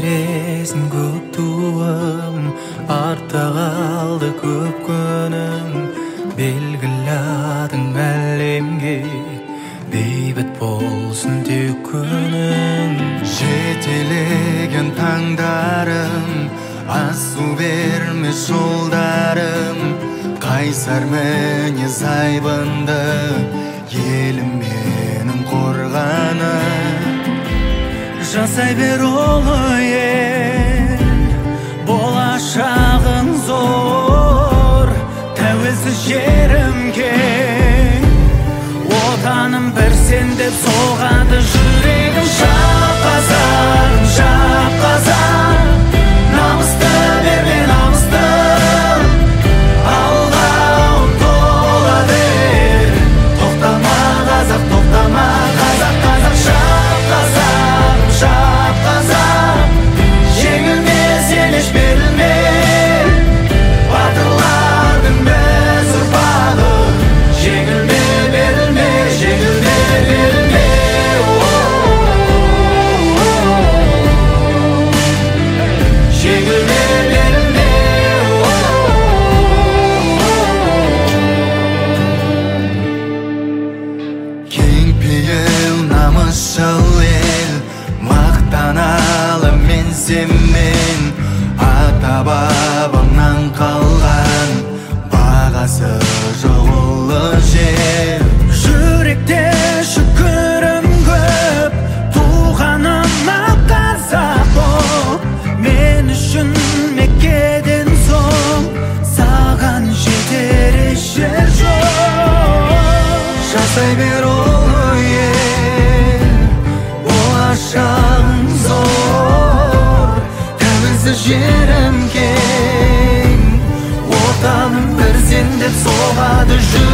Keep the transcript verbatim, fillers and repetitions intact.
бересің көп туым, артта қалды көп күнің. Белгілі адың әлемге, бейбіт болсын тек күнің. Жетелеген таңдарым, асу берме жолдарым. Қайсар мінез айбынды, елім менің қорғаным. Жасай бер ұлы ел, болашағың зор. Тәуелсіз жерім кең, отаным бір сен деп соғады жүрегім. Шапқазан, шапқазан, намысты берме намысты, алға ұмтыла бер. Тоқтама қазақ, тоқтама қазақ, қазақ. Шапқазан, шапқазан, жеңілмес ел еш берілме. Батырлардың біз ұрпағы, жеңілме берілме, жеңілме берілме. Жеңілме берілме. Кең пейіл намысшыл ел, мақтаналым мен сенмен. Ата бабамнан қалған бағасы жоқ ұлы жер. Жүректе шүкірім көп, туғаныма қазақ боп. Мен үшін Меккеден соң саған жетер еш жер жоқ. Жасай бер ұлы ел, болашағың зор. Тәуелсіз жерім кең, отаным бір сен деп соғады жүрегім.